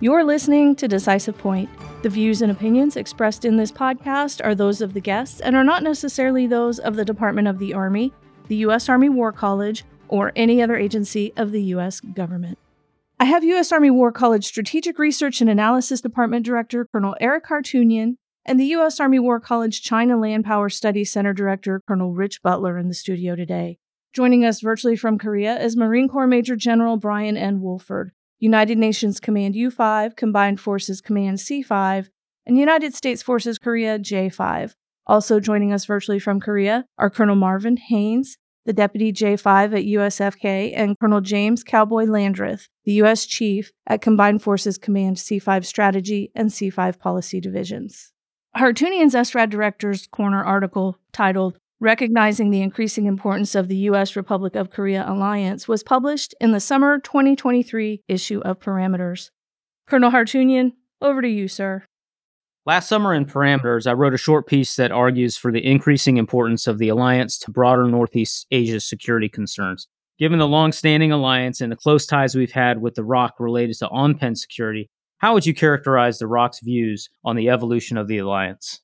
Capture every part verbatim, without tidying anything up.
You're listening to Decisive Point. The views and opinions expressed in this podcast are those of the guests and are not necessarily those of the Department of the Army, the U S Army War College, or any other agency of the U S government. I have U S Army War College Strategic Research and Analysis Department Director Colonel Eric Hartunian and the U S Army War College China Land Power Studies Center Director Colonel Rich Butler in the studio today. Joining us virtually from Korea is Marine Corps Major General Brian N. Woolford, United Nations Command U five, Combined Forces Command C five, and United States Forces Korea J five. Also joining us virtually from Korea are Colonel Marvin Haynes, the Deputy J five at U S F K, and Colonel James Cowboy Landreth, the U S Chief at Combined Forces Command C five Strategy and C five Policy Divisions. Hartunian's S R A D Director's Corner article titled Recognizing the Increasing Importance of the U S Republic of Korea Alliance was published in the summer twenty twenty-three issue of Parameters. Colonel Hartunian, over to you, sir. Last summer in Parameters, I wrote a short piece that argues for the increasing importance of the alliance to broader Northeast Asia's security concerns. Given the long-standing alliance and the close ties we've had with the R O C related to on-pen security, how would you characterize the R O C's views on the evolution of the alliance?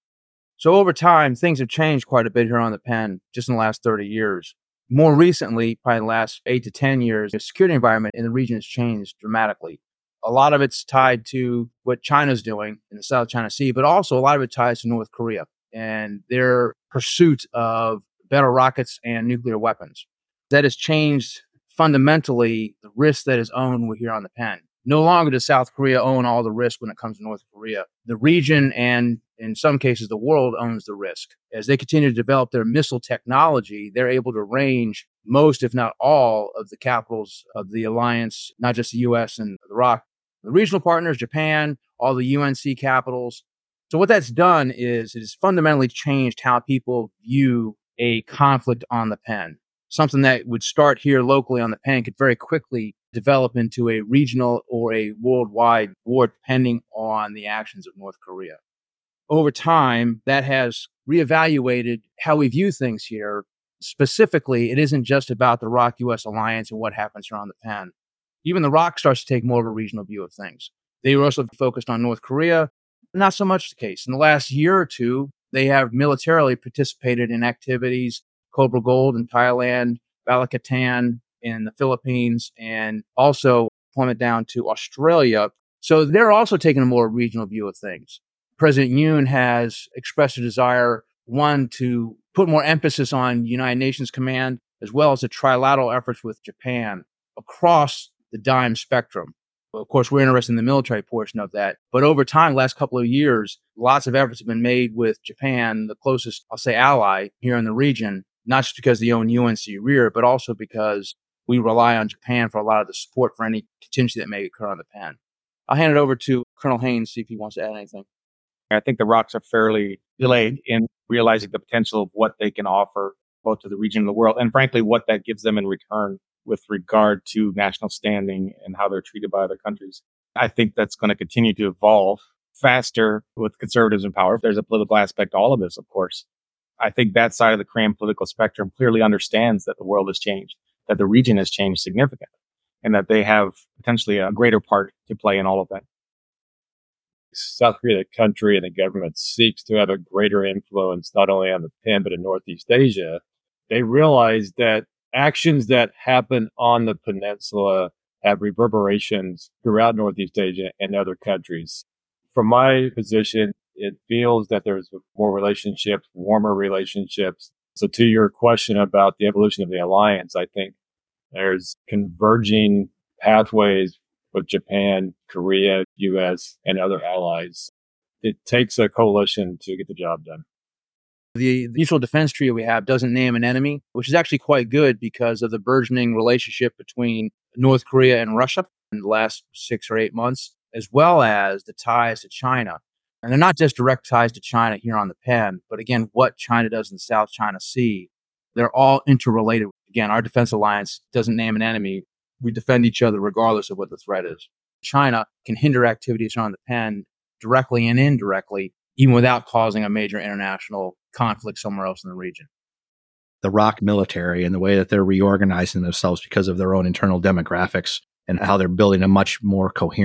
So over time, things have changed quite a bit here on the pen, just in the last thirty years. More recently, probably the last eight to ten years, the security environment in the region has changed dramatically. A lot of it's tied to what China's doing in the South China Sea, but also a lot of it ties to North Korea and their pursuit of better rockets and nuclear weapons. That has changed fundamentally the risk that is owned here on the pen. No longer does South Korea own all the risk when it comes to North Korea. The region and, in some cases, the world owns the risk. As they continue to develop their missile technology, they're able to range most, if not all, of the capitals of the alliance, not just the U S and the R O C. The regional partners, Japan, all the U N C capitals. So what that's done is it has fundamentally changed how people view a conflict on the pen. Something that would start here locally on the pen could very quickly develop into a regional or a worldwide war depending on the actions of North Korea. Over time, that has reevaluated how we view things here. Specifically, it isn't just about the R O C U S alliance and what happens here on the pen. Even the R O C starts to take more of a regional view of things. They were also focused on North Korea. Not so much the case. In the last year or two, they have militarily participated in activities, Cobra Gold in Thailand, Balikatan in the Philippines, and also plummet down to Australia. So they're also taking a more regional view of things. President Yoon has expressed a desire, one, to put more emphasis on United Nations Command, as well as the trilateral efforts with Japan across the DIME spectrum. Of course, we're interested in the military portion of that. But over time, last couple of years, lots of efforts have been made with Japan, the closest, I'll say, ally here in the region, not just because they own U N C Rear, but also because we rely on Japan for a lot of the support for any contingency that may occur on the pen. I'll hand it over to Colonel Haynes, see if he wants to add anything. I think the R O Cs are fairly delayed in realizing the potential of what they can offer both to the region and the world, and frankly, what that gives them in return with regard to national standing and how they're treated by other countries. I think that's going to continue to evolve faster with conservatives in power. There's a political aspect to all of this, of course. I think that side of the Korean political spectrum clearly understands that the world has changed, that the region has changed significantly, and that they have potentially a greater part to play in all of that. South Korea, the country and the government, seeks to have a greater influence not only on the pen, but in Northeast Asia. They realize that actions that happen on the peninsula have reverberations throughout Northeast Asia and other countries. From my position, it feels that there's more relationships, warmer relationships. So to your question about the evolution of the alliance, I think there's converging pathways with Japan, Korea, U S, and other allies. It takes a coalition to get the job done. The mutual defense trio we have doesn't name an enemy, which is actually quite good because of the burgeoning relationship between North Korea and Russia in the last six or eight months, as well as the ties to China. And they're not just direct ties to China here on the pen, but again, what China does in the South China Sea. They're all interrelated. Again, our defense alliance doesn't name an enemy. We defend each other regardless of what the threat is. China can hinder activities on the pen directly and indirectly, even without causing a major international conflict somewhere else in the region. The R O C military and the way that they're reorganizing themselves because of their own internal demographics and how they're building a much more coherent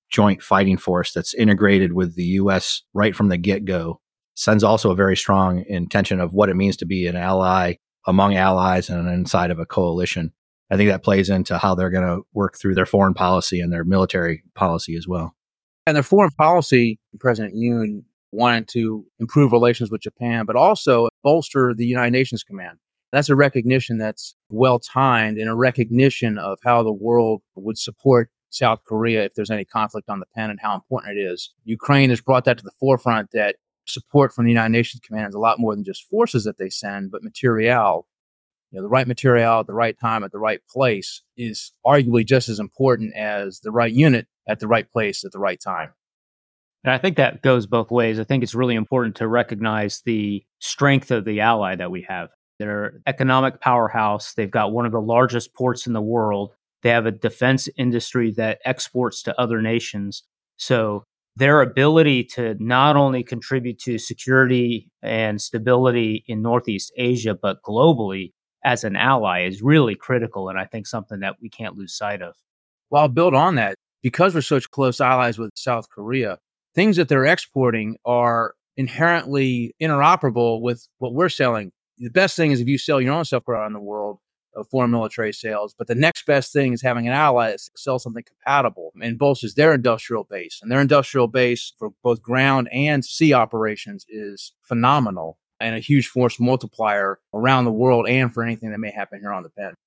joint fighting force that's integrated with the U S right from the get-go. Sends also a very strong intention of what it means to be an ally among allies and inside of a coalition. I think that plays into how they're going to work through their foreign policy and their military policy as well. And their foreign policy, President Yoon wanted to improve relations with Japan, but also bolster the United Nations Command. That's a recognition that's well-timed and a recognition of how the world would support South Korea if there's any conflict on the pen and how important it is. Ukraine has brought that to the forefront, that support from the United Nations Command is a lot more than just forces that they send, but material. You know, the right material at the right time at the right place is arguably just as important as the right unit at the right place at the right time. And I think that goes both ways. I think it's really important to recognize the strength of the ally that we have. They're an economic powerhouse. They've got one of the largest ports in the world. They have a defense industry that exports to other nations. So their ability to not only contribute to security and stability in Northeast Asia, but globally as an ally is really critical. And I think something that we can't lose sight of. Well, I'll build on that. Because we're such close allies with South Korea, things that they're exporting are inherently interoperable with what we're selling. The best thing is if you sell your own stuff around the world of foreign military sales, but the next best thing is having an ally that sells something compatible and bolsters their industrial base. And their industrial base for both ground and sea operations is phenomenal and a huge force multiplier around the world and for anything that may happen here on the pen.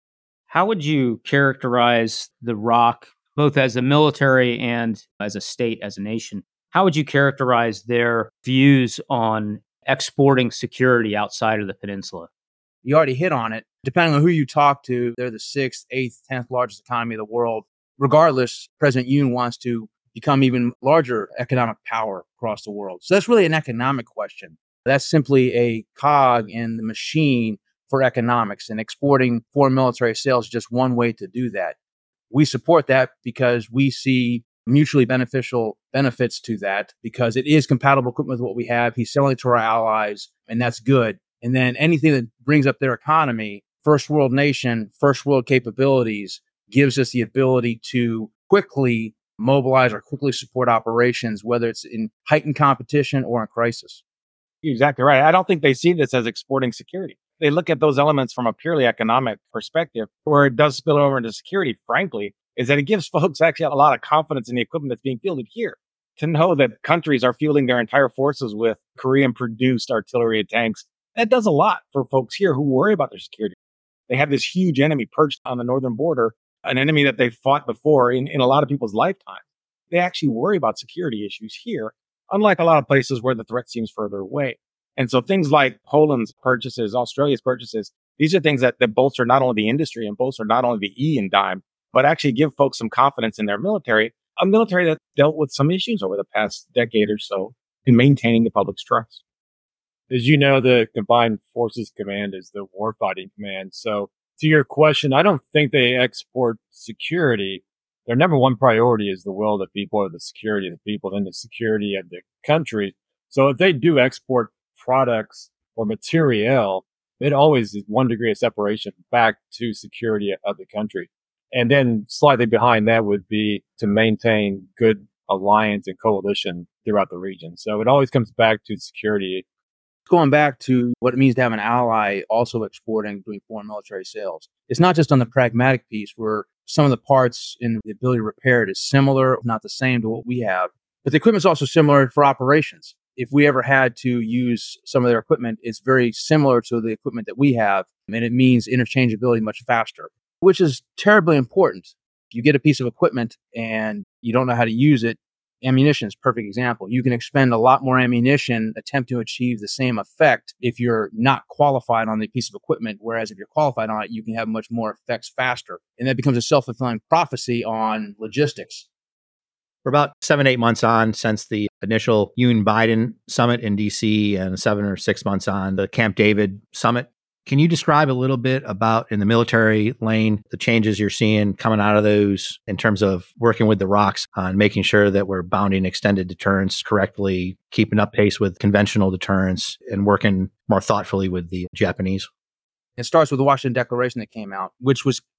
How would you characterize the R O C, both as a military and as a state, as a nation? How would you characterize their views on exporting security outside of the peninsula? You already hit on it. Depending on who you talk to, they're the sixth, eighth, tenth largest economy of the world. Regardless, President Yoon wants to become even larger economic power across the world. So that's really an economic question. That's simply a cog in the machine for economics, and exporting foreign military sales is just one way to do that. We support that because we see mutually beneficial benefits to that, because it is compatible equipment with what we have. He's selling it to our allies, and that's good. And then anything that brings up their economy, first world nation, first world capabilities, gives us the ability to quickly mobilize or quickly support operations, whether it's in heightened competition or in crisis. You're exactly right. I don't think they see this as exporting security. They look at those elements from a purely economic perspective. Where it does spill over into security, frankly, is that it gives folks actually a lot of confidence in the equipment that's being fielded here. To know that countries are fueling their entire forces with Korean-produced artillery and tanks, that does a lot for folks here who worry about their security. They have this huge enemy perched on the northern border, an enemy that they've fought before in, in a lot of people's lifetime. They actually worry about security issues here, unlike a lot of places where the threat seems further away. And so things like Poland's purchases, Australia's purchases, these are things that, that bolster not only the industry and bolster not only the E in dime, but actually give folks some confidence in their military, a military that dealt with some issues over the past decade or so in maintaining the public's trust. As you know, the Combined Forces Command is the warfighting command. So to your question, I don't think they export security. Their number one priority is the will of the people, or the security of the people, and the security of the country. So if they do export products or material, it always is one degree of separation back to security of the country. And then slightly behind that would be to maintain good alliance and coalition throughout the region. So it always comes back to security. Going back to what it means to have an ally also exporting, doing foreign military sales. It's not just on the pragmatic piece where some of the parts and the ability to repair it is similar, if not the same, to what we have. But the equipment is also similar for operations. If we ever had to use some of their equipment, it's very similar to the equipment that we have, and it means interchangeability much faster, which is terribly important. You get a piece of equipment and you don't know how to use it. Ammunition is a perfect example. You can expend a lot more ammunition, attempt to achieve the same effect if you're not qualified on the piece of equipment, whereas if you're qualified on it, you can have much more effects faster. And that becomes a self-fulfilling prophecy on logistics. We're about seven, eight months on since the initial Yoon-Biden summit in D C and seven or six months on the Camp David summit. Can you describe a little bit about, in the military lane, the changes you're seeing coming out of those in terms of working with the R O Cs on making sure that we're bounding extended deterrence correctly, keeping up pace with conventional deterrence, and working more thoughtfully with the Japanese? It starts with the Washington Declaration that came out, which was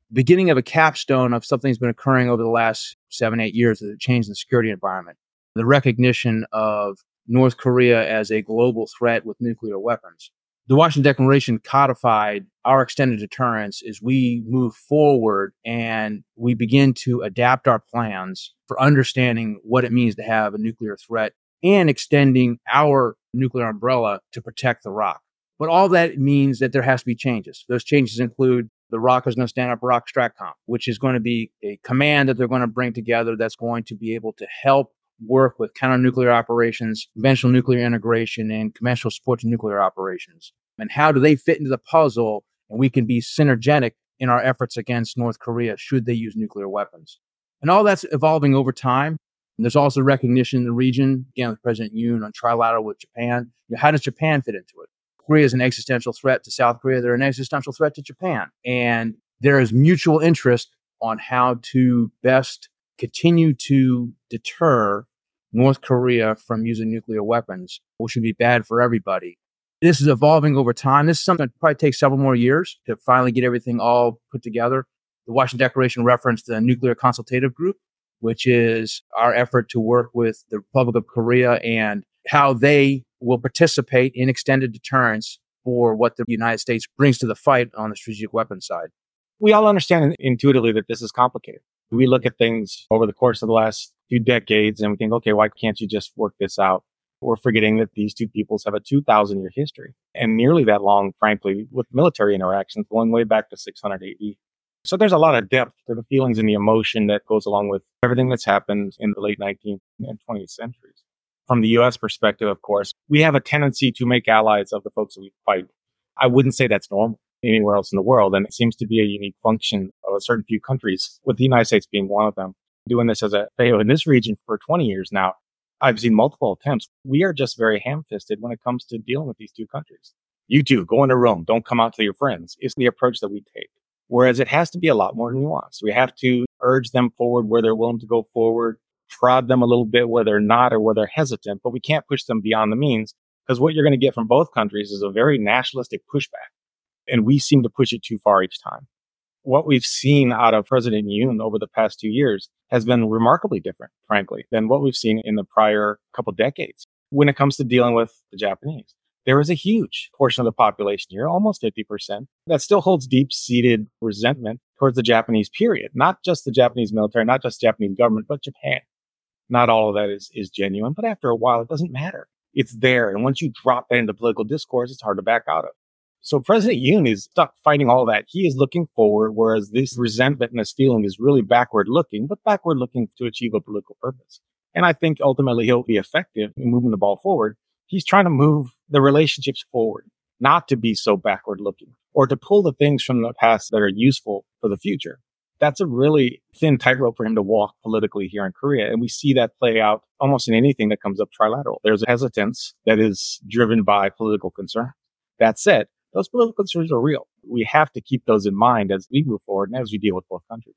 beginning of a capstone of something that's been occurring over the last seven, eight years that changed the security environment. The recognition of North Korea as a global threat with nuclear weapons. The Washington Declaration codified our extended deterrence as we move forward and we begin to adapt our plans for understanding what it means to have a nuclear threat and extending our nuclear umbrella to protect the R O C. But all that means that there has to be changes. Those changes include the R O C is going to stand up R O C STRATCOM, which is going to be a command that they're going to bring together that's going to be able to help work with counter-nuclear operations, conventional nuclear integration, and conventional support to nuclear operations. And how do they fit into the puzzle? And we can be synergetic in our efforts against North Korea should they use nuclear weapons. And all that's evolving over time. And there's also recognition in the region, again, with President Yoon on trilateral with Japan. You know, how does Japan fit into it? Korea is an existential threat to South Korea. They're an existential threat to Japan. And there is mutual interest on how to best continue to deter North Korea from using nuclear weapons, which would be bad for everybody. This is evolving over time. This is something that probably takes several more years to finally get everything all put together. The Washington Declaration referenced the Nuclear Consultative Group, which is our effort to work with the Republic of Korea and how they will participate in extended deterrence for what the United States brings to the fight on the strategic weapons side. We all understand intuitively that this is complicated. We look at things over the course of the last few decades and we think, okay, why can't you just work this out? We're forgetting that these two peoples have a two thousand year history and nearly that long, frankly, with military interactions going way back to six hundred A D. So there's a lot of depth to the feelings and the emotion that goes along with everything that's happened in the late nineteenth and twentieth centuries. From the U S perspective, of course, we have a tendency to make allies of the folks that we fight. I wouldn't say that's normal anywhere else in the world. And it seems to be a unique function of a certain few countries, with the United States being one of them. Doing this as a F A O in this region for twenty years now, I've seen multiple attempts. We are just very ham-fisted when it comes to dealing with these two countries. You two, go into Rome. Don't come out to your friends. It's the approach that we take. Whereas it has to be a lot more nuanced. We have to urge them forward where they're willing to go forward, prod them a little bit where they're not or where they're hesitant, but we can't push them beyond the means because what you're going to get from both countries is a very nationalistic pushback. And we seem to push it too far each time. What we've seen out of President Yoon over the past two years has been remarkably different, frankly, than what we've seen in the prior couple decades. When it comes to dealing with the Japanese, there is a huge portion of the population here, almost fifty percent, that still holds deep-seated resentment towards the Japanese period. Not just the Japanese military, not just the Japanese government, but Japan. Not all of that is, is genuine, but after a while, it doesn't matter. It's there. And once you drop that into political discourse, it's hard to back out of. So President Yoon is stuck fighting all that. He is looking forward, whereas this resentment and this feeling is really backward looking, but backward looking to achieve a political purpose. And I think ultimately he'll be effective in moving the ball forward. He's trying to move the relationships forward, not to be so backward looking or to pull the things from the past that are useful for the future. That's a really thin tightrope for him to walk politically here in Korea. And we see that play out almost in anything that comes up trilateral. There's a hesitance that is driven by political concern. That said, those political concerns are real. We have to keep those in mind as we move forward and as we deal with both countries.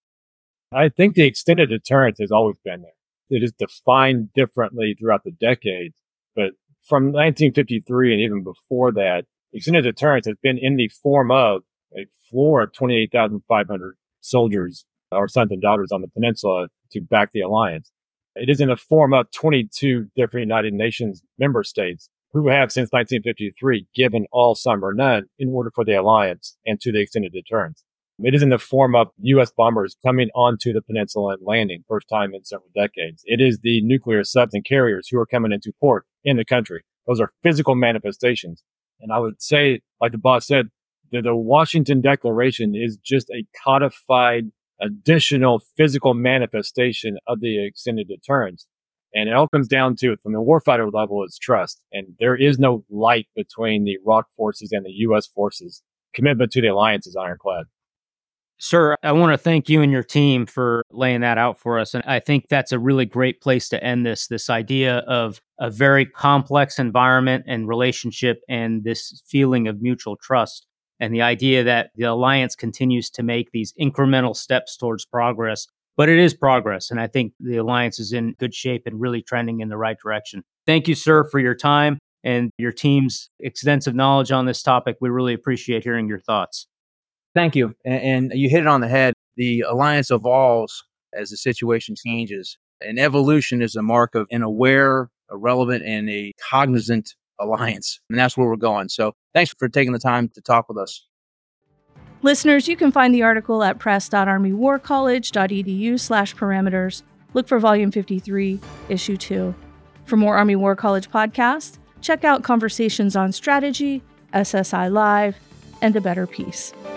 I think the extended deterrence has always been there. It is defined differently throughout the decades. But from nineteen fifty-three and even before that, extended deterrence has been in the form of a floor of twenty-eight thousand five hundred soldiers, our sons and daughters on the peninsula, to back the alliance. It is in the form of twenty-two different United Nations member states who have since nineteen fifty-three given all, some, or none in order for the alliance and to the extended deterrence. It is in the form of U S bombers coming onto the peninsula and landing, first time in several decades. It is the nuclear subs and carriers who are coming into port in the country. Those are physical manifestations. And I would say, like the boss said, that the Washington Declaration is just a codified additional physical manifestation of the extended deterrence. And it all comes down to, from the warfighter level, is trust. And there is no light between the R O C forces and the U S forces. Commitment to the alliance is ironclad. Sir, I want to thank you and your team for laying that out for us. And I think that's a really great place to end this, this idea of a very complex environment and relationship and this feeling of mutual trust. And the idea that the alliance continues to make these incremental steps towards progress. But it is progress. And I think the alliance is in good shape and really trending in the right direction. Thank you, sir, for your time and your team's extensive knowledge on this topic. We really appreciate hearing your thoughts. Thank you. And, and you hit it on the head. The alliance evolves as the situation changes. And evolution is a mark of an aware, a relevant, and a cognizant alliance. And that's where we're going. So thanks for taking the time to talk with us. Listeners, you can find the article at press.armywarcollege.edu slash parameters. Look for volume fifty-three, issue two. For more Army War College podcasts, check out Conversations on Strategy, S S I Live, and A Better Peace.